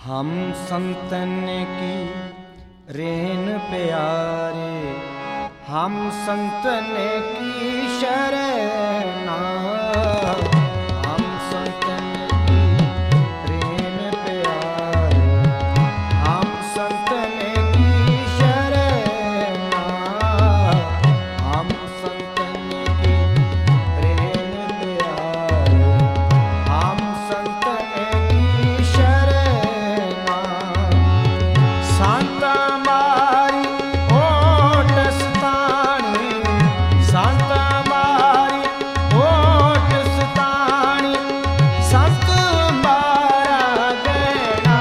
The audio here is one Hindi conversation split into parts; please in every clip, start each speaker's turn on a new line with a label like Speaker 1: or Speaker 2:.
Speaker 1: हम संतन की रेन प्यारे, हम संतन की शरणा, हम संतन की रेन प्यारे, हम संतन की शरणा, हम संतन की रेन प्यारे, हम संतन की शरणा। संता मारी ओट सतानी, संता मारी ओट सतानी, संत मारा गैना।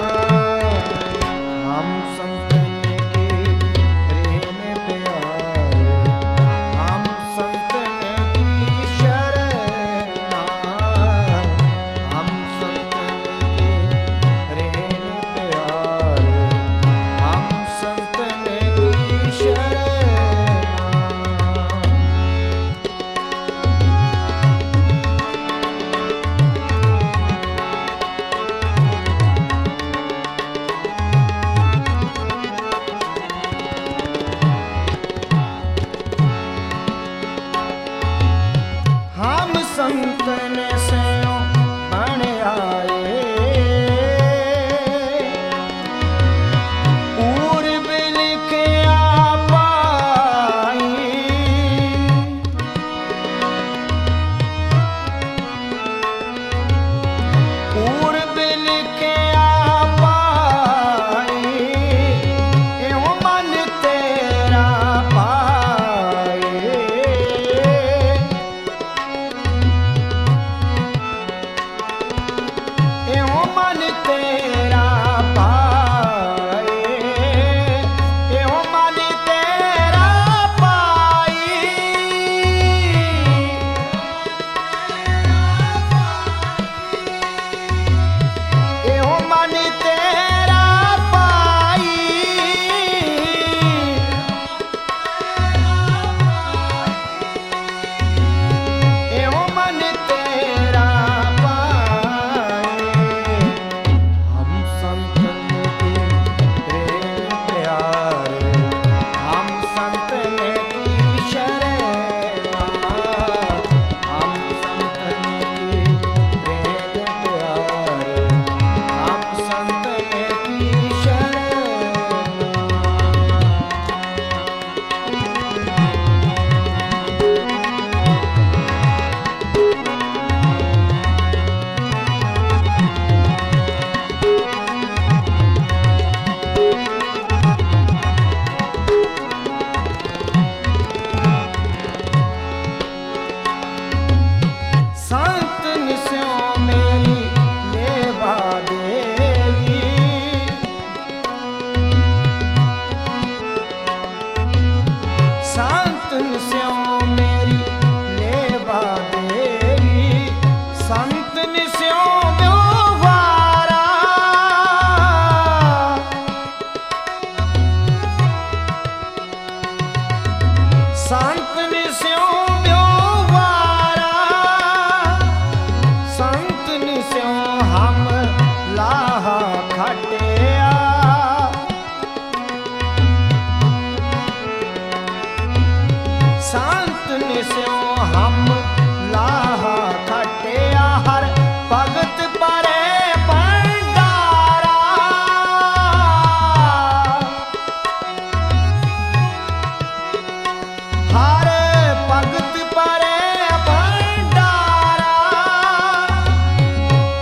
Speaker 1: हम संतन की रेन प्यारे, हम संतन की शरणा, हम संतन की रेन प्यारे, हम संतन की शरणा। हम संतन से बन आए, पूर्व लिखे आप आई, पूर्व लिखे आप आई, एवं मन तेरा पाए, एवं मन तेरा पाए, एवं मन तेरा पाई, एवं मन तेरा पाई, एवं मन तेरा पाए। हम संतन की रेन प्यारे, हम संतन की शरणा, हम संतन की रेन प्यारे, हम संतन की शरणा। संत निस्यों मेरी लेवा देवी, संत निस्यों मेरी लेवा देवी, संत निस्यों व्यवहारा, संत निस्यों व्यवहारा, संत निस्यों हम लाहा खटिया, संत निस्यों हम लाहा खटिया, हर भगत परे भंडारा, हर भगत परे भंडारा,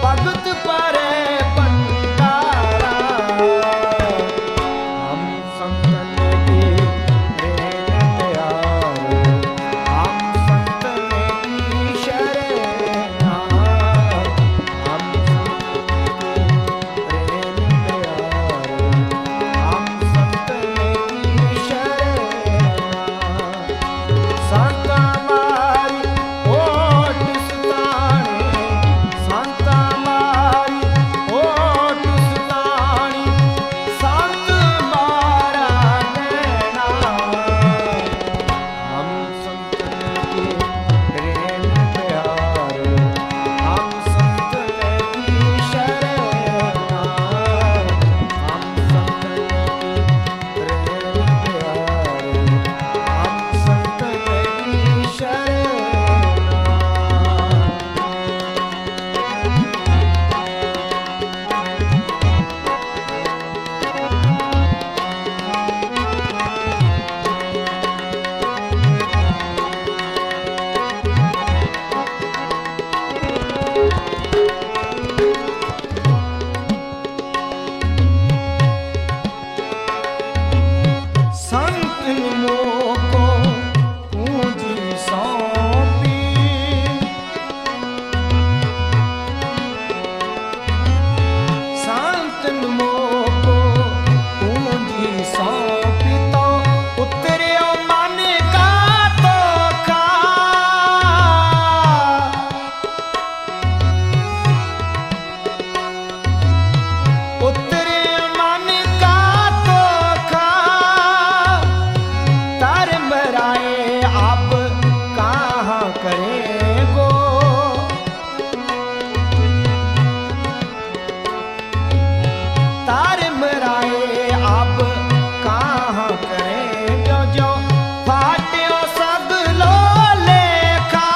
Speaker 1: तार मराए अब कहाँ करें जो जो फाट्यो सगलो लेखा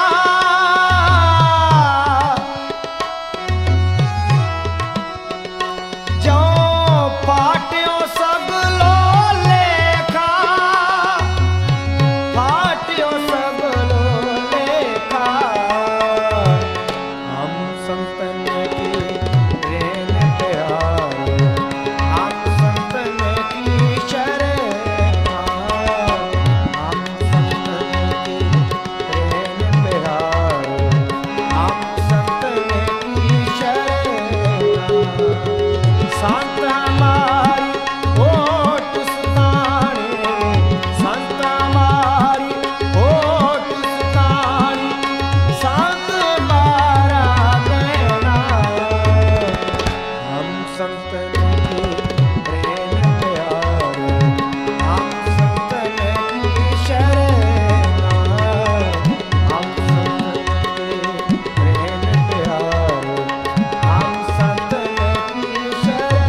Speaker 1: जो फाट्यो सगलो लेखा फाट्यो सगलो लेखा हम संतन की रेन प्यार हम संतन की शरण हम संतन की रेन प्यार हम संतन की शरण संत हमारी ओट सुताने संत हमारी ओट सुतानी संत मारा गहना हम संतन की प्रेम प्यार हम संतन की शरण हम संतन की प्रेम प्यार हम संतन की शरण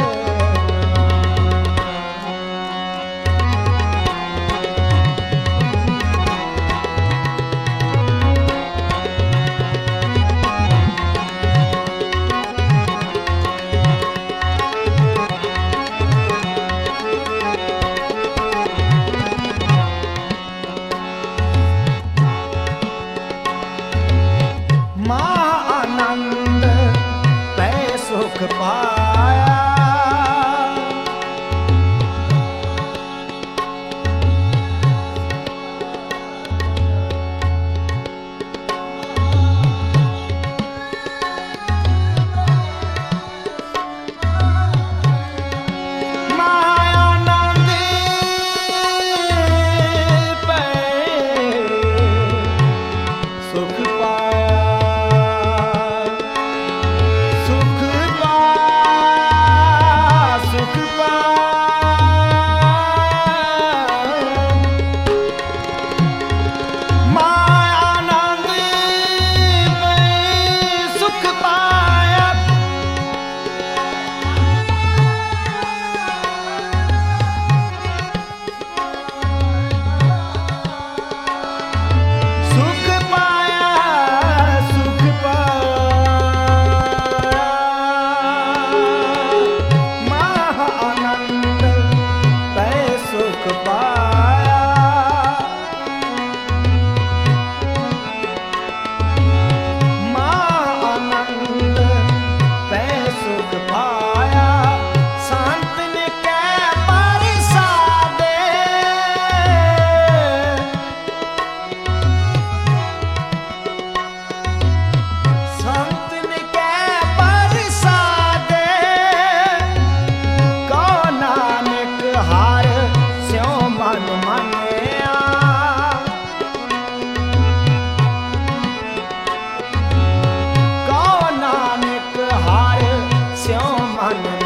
Speaker 1: महाआनंद पै सुख पाया महाआनंद पै सुख पाया सुख मायानंद में सुख पाया सुख पाया सुख पाया महाआनंद पै सुख पाया महाआनंद पै सुख पाया संत ने कै परिसादे संत ने कै परिसादे को नानक हार स्यों मन मानिया को नानक हार स्यों मन